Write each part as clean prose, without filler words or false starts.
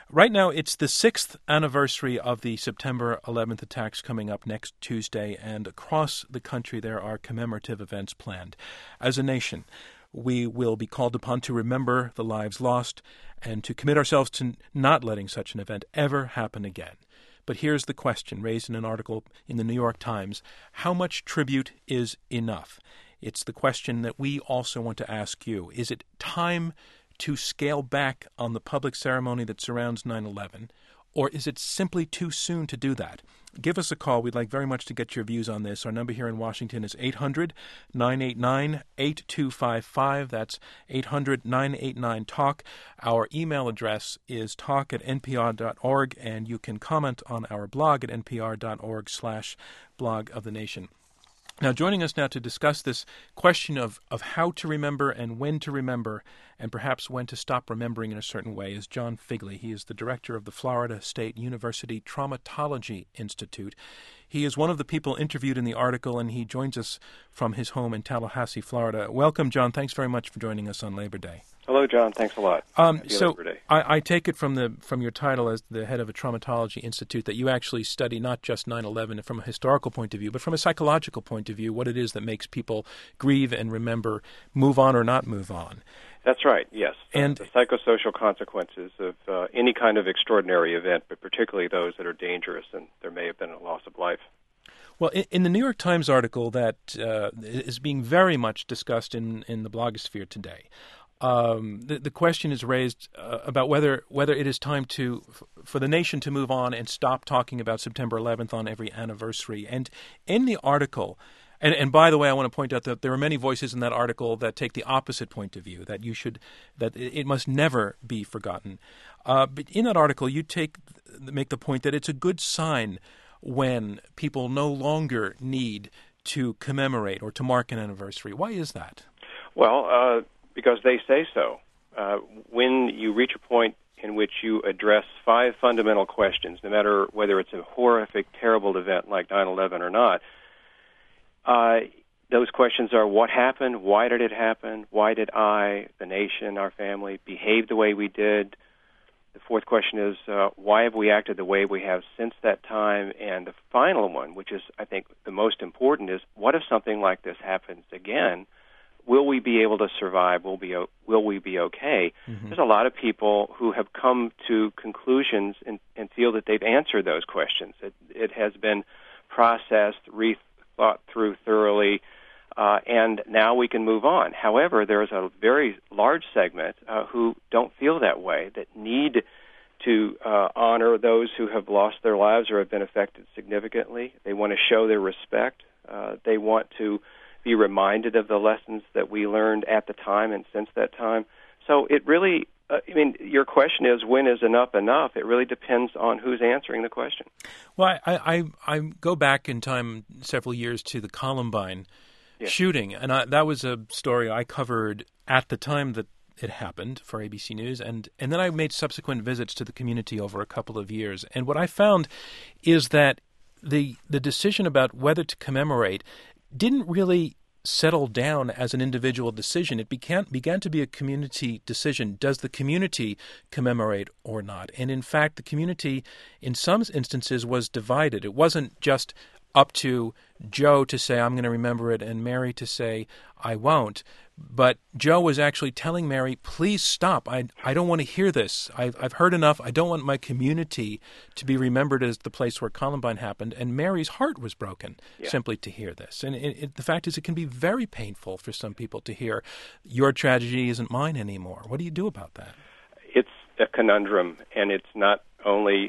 Right now, it's the 6th anniversary of the September 11th attacks coming up next Tuesday, and across the country there are commemorative events planned. As a nation, we will be called upon to remember the lives lost and to commit ourselves to not letting such an event ever happen again. But here's the question raised in an article in the New York Times: how much tribute is enough? It's the question that we also want to ask you. Is it time to scale back on the public ceremony that surrounds 9/11, or is it simply too soon to do that? Give us a call. We'd like very much to get your views on this. Our number here in Washington is 800-989-8255. That's 800-989-TALK. Our email address is talk@npr.org, and you can comment on our blog at npr.org/blog of the nation. Now, joining us now to discuss this question of how to remember and when to remember, and perhaps when to stop remembering in a certain way, is John Figley. He is the director of the Florida State University Traumatology Institute. He is one of the people interviewed in the article, and he joins us from his home in Tallahassee, Florida. Welcome, John. Thanks very much for joining us on Labor Day. Hello, John. Thanks a lot. So I take it from your title as the head of a traumatology institute that you actually study not just 9/11 from a historical point of view, but from a psychological point of view, what it is that makes people grieve and remember, move on or not move on. That's right, yes. And the psychosocial consequences of any kind of extraordinary event, but particularly those that are dangerous, and there may have been a loss of life. Well, in the New York Times article that is being very much discussed in the blogosphere today, the question is raised about whether it is time for the nation to move on and stop talking about September 11th on every anniversary. And in the article, and by the way, I want to point out that there are many voices in that article that take the opposite point of view, that it must never be forgotten. But in that article, you make the point that it's a good sign when people no longer need to commemorate or to mark an anniversary. Why is that? Well, because they say so. When you reach a point in which you address 5 fundamental questions, no matter whether it's a horrific, terrible event like 9/11 or not, those questions are: what happened? Why did it happen? Why did I, the nation, our family, behave the way we did? The fourth question is, why have we acted the way we have since that time? And the final one, which is, I think, the most important, is what if something like this happens again? Will we be able to survive? Will we be okay? Mm-hmm. There's a lot of people who have come to conclusions and feel that they've answered those questions. It has been processed, rethought through thoroughly, and now we can move on. However, there's a very large segment who don't feel that way, that need to honor those who have lost their lives or have been affected significantly. They want to show their respect. They want to be reminded of the lessons that we learned at the time and since that time. So it really, your question is, when is enough enough? It really depends on who's answering the question. Well, I go back in time several years to the Columbine shooting, and that was a story I covered at the time that it happened for ABC News, and then I made subsequent visits to the community over a couple of years. And what I found is that the decision about whether to commemorate didn't really settle down as an individual decision. It began to be a community decision. Does the community commemorate or not? And in fact, the community in some instances was divided. It wasn't just up to Joe to say, I'm going to remember it, and Mary to say, I won't. But Joe was actually telling Mary, please stop. I don't want to hear this. I've heard enough. I don't want my community to be remembered as the place where Columbine happened. And Mary's heart was broken simply to hear this. And the fact is, it can be very painful for some people to hear, your tragedy isn't mine anymore. What do you do about that? It's a conundrum, and it's not only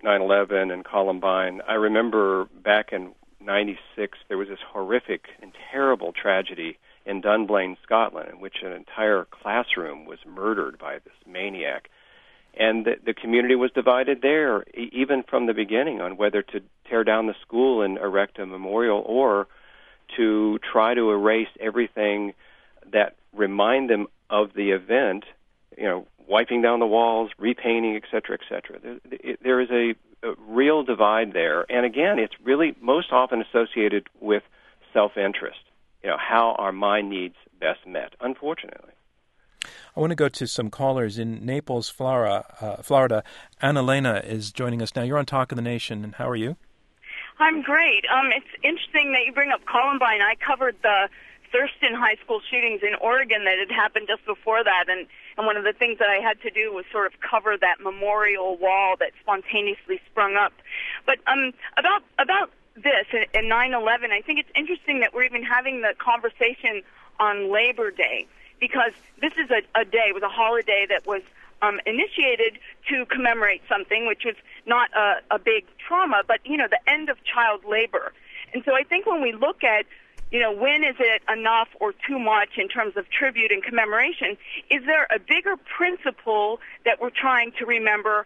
9/11 and Columbine. I remember back in 96, there was this horrific and terrible tragedy in Dunblane, Scotland, in which an entire classroom was murdered by this maniac. And the community was divided there, even from the beginning, on whether to tear down the school and erect a memorial or to try to erase everything that remind them of the event, wiping down the walls, repainting, et cetera, et cetera. There is a real divide there. And again, it's really most often associated with self-interest, how our my needs best met, unfortunately. I want to go to some callers in Naples, Florida. Annalena is joining us now. You're on Talk of the Nation, and how are you? I'm great. It's interesting that you bring up Columbine. I covered the Thurston High School shootings in Oregon that had happened just before that, and one of the things that I had to do was sort of cover that memorial wall that spontaneously sprung up. But about this and 9/11, I think it's interesting that we're even having the conversation on Labor Day, because this is a day, it was a holiday that was initiated to commemorate something which was not a big trauma, but, the end of child labor. And so I think when we look at, when is it enough or too much in terms of tribute and commemoration, is there a bigger principle that we're trying to remember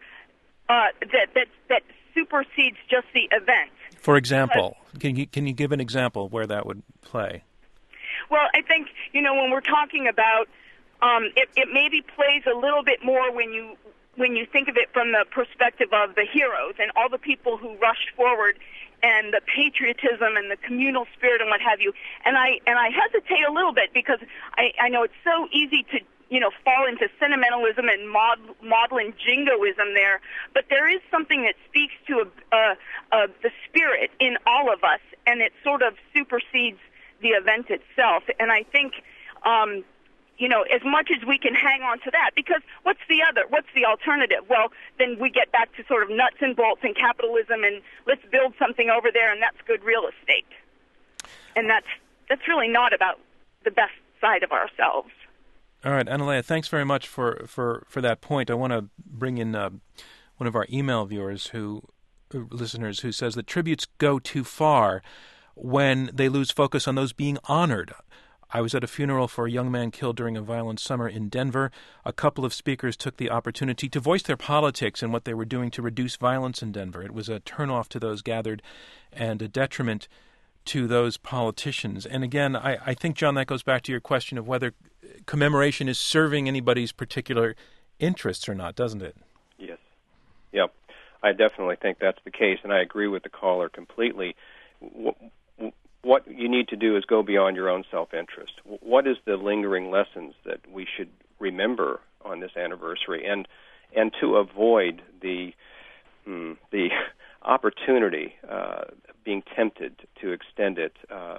that supersedes just the event? For example, can you give an example where that would play? Well, I think, when we're talking about, it maybe plays a little bit more when you think of it from the perspective of the heroes and all the people who rushed forward and the patriotism and the communal spirit and what have you. And I hesitate a little bit because I know it's so easy to, fall into sentimentalism and maudlin jingoism there, but there is something that speaks to the spirit in all of us, and it sort of supersedes the event itself. And I think, as much as we can hang on to that, because what's the alternative? Well, then we get back to sort of nuts and bolts and capitalism, and let's build something over there, and that's good real estate. And that's really not about the best side of ourselves. All right, Annalena, thanks very much for that point. I want to bring in one of our email listeners who says that tributes go too far when they lose focus on those being honored. I was at a funeral for a young man killed during a violent summer in Denver. A couple of speakers took the opportunity to voice their politics and what they were doing to reduce violence in Denver. It was a turnoff to those gathered and a detriment to those politicians. And again, I think, John, that goes back to your question of whether commemoration is serving anybody's particular interests or not, doesn't it? Yes. Yep. I definitely think that's the case, and I agree with the caller completely. What you need to do is go beyond your own self-interest. What is the lingering lessons that we should remember on this anniversary, and to avoid the opportunity, being tempted to extend it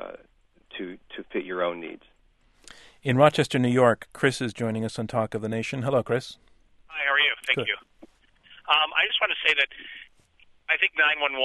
to fit your own needs. In Rochester, New York, Chris is joining us on Talk of the Nation. Hello, Chris. Hi, how are you? Thank you. I just want to say that I think 911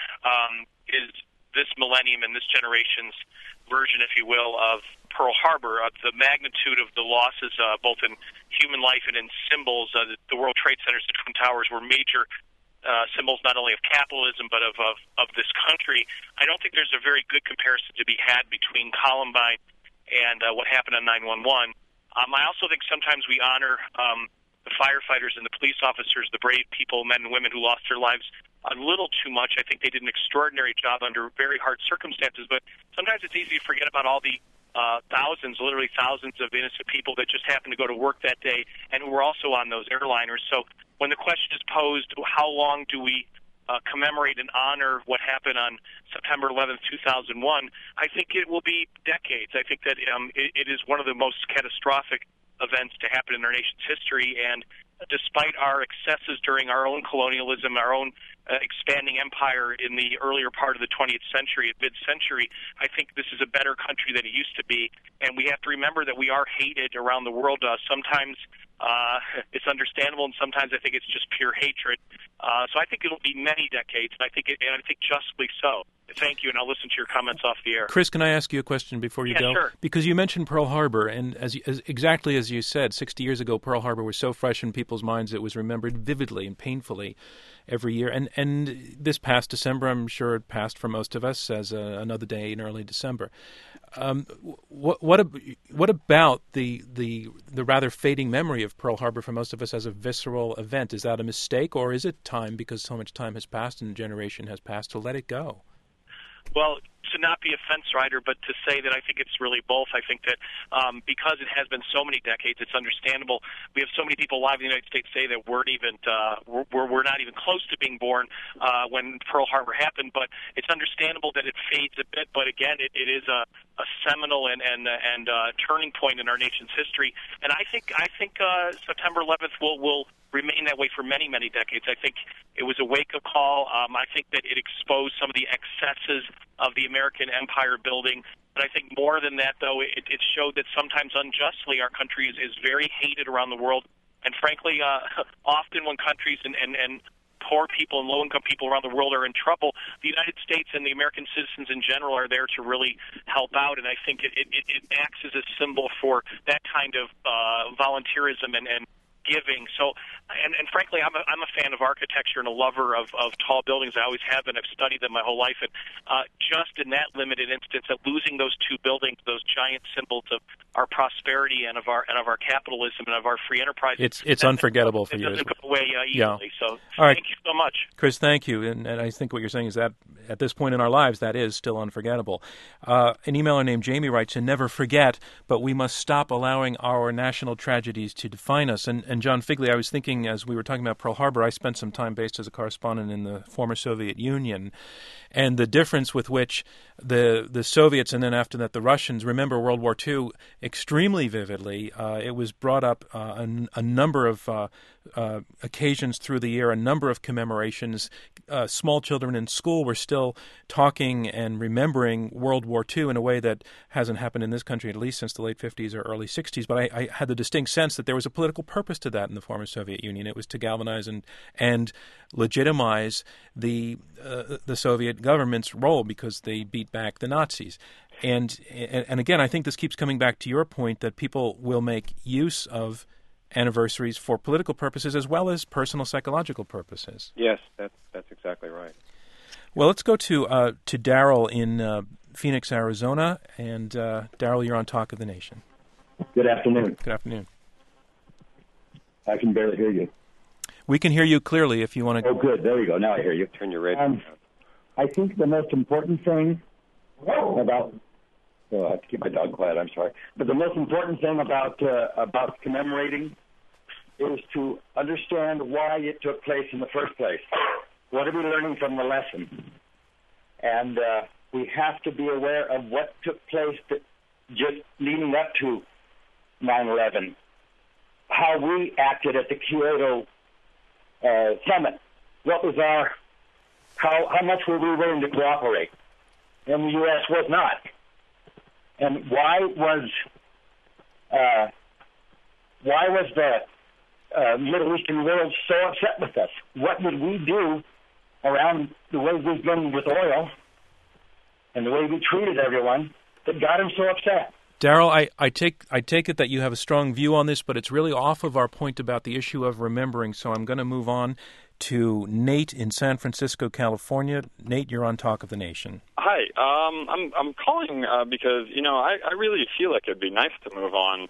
is this millennium and this generation's version, if you will, of Pearl Harbor. The magnitude of the losses, both in human life and in symbols. The World Trade Centers, the Twin Towers, were major symbols not only of capitalism but of this country. I don't think there's a very good comparison to be had between Columbine and what happened on 9/11. I also think sometimes we honor the firefighters and the police officers, the brave people, men and women who lost their lives, a little too much. I think they did an extraordinary job under very hard circumstances, but sometimes it's easy to forget about all the literally thousands of innocent people that just happened to go to work that day and who were also on those airliners. So when the question is posed, how long do we commemorate and honor what happened on September 11th, 2001, I think it will be decades. I think that it is one of the most catastrophic events to happen in our nation's history, and despite our excesses during our own colonialism, our own expanding empire in the earlier part of the 20th century, mid-century, I think this is a better country than it used to be, and we have to remember that we are hated around the world. Sometimes it's understandable, and sometimes I think it's just pure hatred. So I think it'll be many decades, and I think justly so. Thank you, and I'll listen to your comments off the air. Chris, can I ask you a question before you go? Sure. Because you mentioned Pearl Harbor, and exactly as you said, 60 years ago, Pearl Harbor was so fresh in people's minds it was remembered vividly and painfully every year. And this past December, I'm sure it passed for most of us as another day in early December. What about the rather fading memory of Pearl Harbor for most of us as a visceral event? Is that a mistake, or is it time, because so much time has passed and a generation has passed, to let it go? Well, to not be a fence rider, but to say that I think it's really both. I think that because it has been so many decades, it's understandable. We have so many people alive in the United States say that we're not even close to being born when Pearl Harbor happened. But it's understandable that it fades a bit. But again, it is a seminal and turning point in our nation's history. And I think September 11th will remain that way for many, many decades. I think it was a wake-up call. I think that it exposed some of the excesses of the American empire building. But I think more than that, though, it showed that sometimes unjustly our country is very hated around the world. And frankly, often when countries and poor people and low-income people around the world are in trouble, the United States and the American citizens in general are there to really help out. And I think it acts as a symbol for that kind of volunteerism and giving. So, and frankly, I'm a fan of architecture and a lover of tall buildings. I always have been. I've studied them my whole life. And just in that limited instance of losing those two buildings, those giant symbols of our prosperity and of our capitalism and of our free enterprise, it's unforgettable for you. It doesn't go away easily. Yeah. So, all right. Thank you so much, Chris. Thank you. And I think what you're saying is that at this point in our lives, that is still unforgettable. An emailer named Jamie writes, "And never forget, but we must stop allowing our national tragedies to define us." And John Figley, I was thinking as we were talking about Pearl Harbor, I spent some time based as a correspondent in the former Soviet Union, and the difference with which the Soviets and then after that the Russians remember World War II extremely vividly. It was brought up a number of occasions through the year, a number of commemorations. Small children in school were still talking and remembering World War II in a way that hasn't happened in this country at least since the late 50s or early 60s. But I had the distinct sense that there was a political purpose to that in the former Soviet Union. It was to galvanize and legitimize the Soviet government's role because they beat back the Nazis. And again, I think this keeps coming back to your point that people will make use of anniversaries for political purposes as well as personal psychological purposes. Yes, that's exactly right. Well, let's go to Daryl in Phoenix, Arizona. And Daryl, you're on Talk of the Nation. Good afternoon. Good afternoon. I can barely hear you. We can hear you clearly if you want to... Oh, good. There you go. Now I hear you. Turn your radio down. I think the most important thing about... Oh, I have to keep my dog quiet. I'm sorry. But the most important thing about commemorating is to understand why it took place in the first place. What are we learning from the lesson? And we have to be aware of what took place just leading up to 9/11. How we acted at the Kyoto summit. What was how much were we willing to cooperate? And the U.S. was not. And why was the Middle Eastern world so upset with us? What did we do around the way we've been with oil and the way we treated everyone that got him so upset? Daryl, I take it that you have a strong view on this, but it's really off of our point about the issue of remembering. So I'm going to move on to Nate in San Francisco, California. Nate, you're on Talk of the Nation. Hi, I'm calling because I really feel like it'd be nice to move on,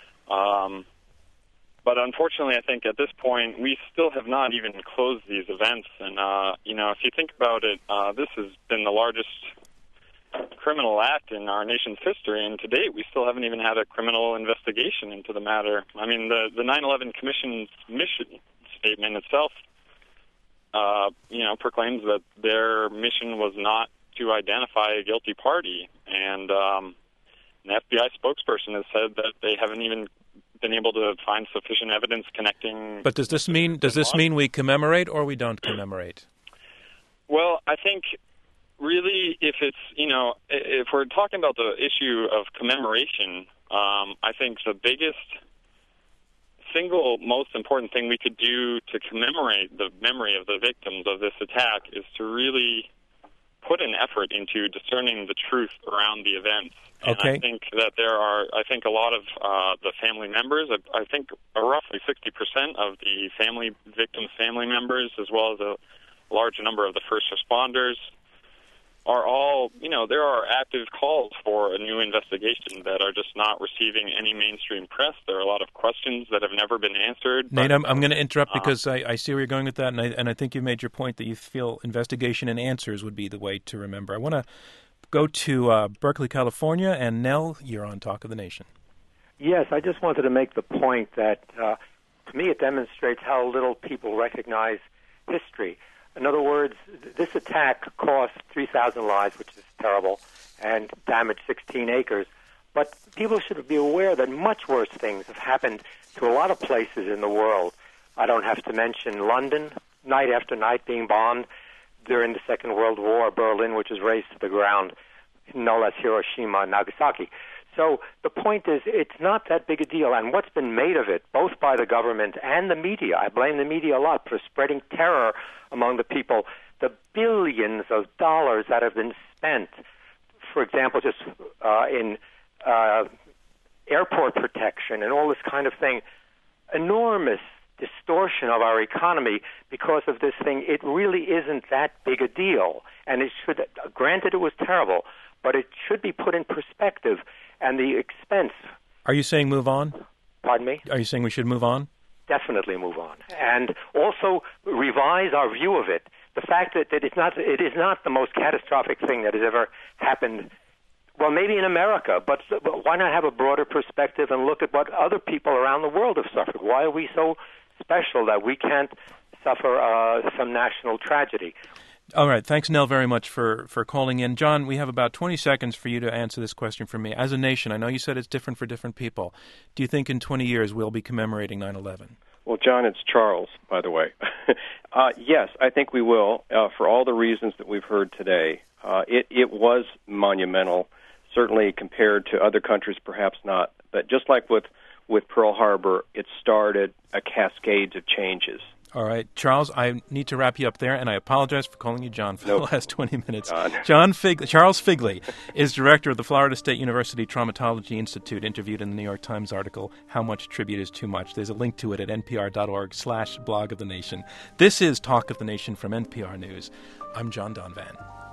but unfortunately, I think at this point we still have not even closed these events. And if you think about it, this has been the largest criminal act in our nation's history, and to date we still haven't even had a criminal investigation into the matter. I mean, the 9/11 Commission's mission statement itself, proclaims that their mission was not to identify a guilty party, and an FBI spokesperson has said that they haven't even been able to find sufficient evidence connecting. But does this mean we commemorate or we don't commemorate? Well, I think really, if we're talking about the issue of commemoration, I think the biggest single most important thing we could do to commemorate the memory of the victims of this attack is to really put an effort into discerning the truth around the events. And okay. I think that there are, a lot of the family members, I think roughly 60% of the victims' family members, as well as a large number of the first responders, are all, there are active calls for a new investigation that are just not receiving any mainstream press. There are a lot of questions that have never been answered. Nate, I'm going to interrupt because I see where you're going with that, and I think you've made your point that you feel investigation and answers would be the way to remember. I want to go to Berkeley, California, and Nell, you're on Talk of the Nation. Yes, I just wanted to make the point that, to me, it demonstrates how little people recognize history. In other words, this attack cost 3,000 lives, which is terrible and damaged 16 acres. But people should be aware that much worse things have happened to a lot of places in the world. I don't have to mention London, night after night being bombed during the Second World War, Berlin, which was razed to the ground, no less Hiroshima and Nagasaki. So the point is, it's not that big a deal. And what's been made of it, both by the government and the media, I blame the media a lot for spreading terror among the people, the billions of dollars that have been spent, for example, just in airport protection and all this kind of thing, enormous distortion of our economy because of this thing. It really isn't that big a deal. And it should, granted it was terrible, but it should be put in perspective. And the expense. Are you saying move on? Pardon me? Are you saying we should move on? Definitely move on. And also revise our view of it. The fact that it is not the most catastrophic thing that has ever happened, well, maybe in America, but why not have a broader perspective and look at what other people around the world have suffered? Why are we so special that we can't suffer some national tragedy? All right. Thanks, Nell, very much for calling in. John, we have about 20 seconds for you to answer this question for me. As a nation, I know you said it's different for different people. Do you think in 20 years we'll be commemorating 9/11? Well, John, it's Charles, by the way. Yes, I think we will, for all the reasons that we've heard today. It was monumental, certainly compared to other countries, perhaps not. But just like with Pearl Harbor, it started a cascade of changes. All right. Charles, I need to wrap you up there, and I apologize for calling you John for the last 20 minutes. Charles Figley is director of the Florida State University Traumatology Institute, interviewed in the New York Times article, How Much Tribute is Too Much. There's a link to it at npr.org/blog of the nation. This is Talk of the Nation from NPR News. I'm John Donvan.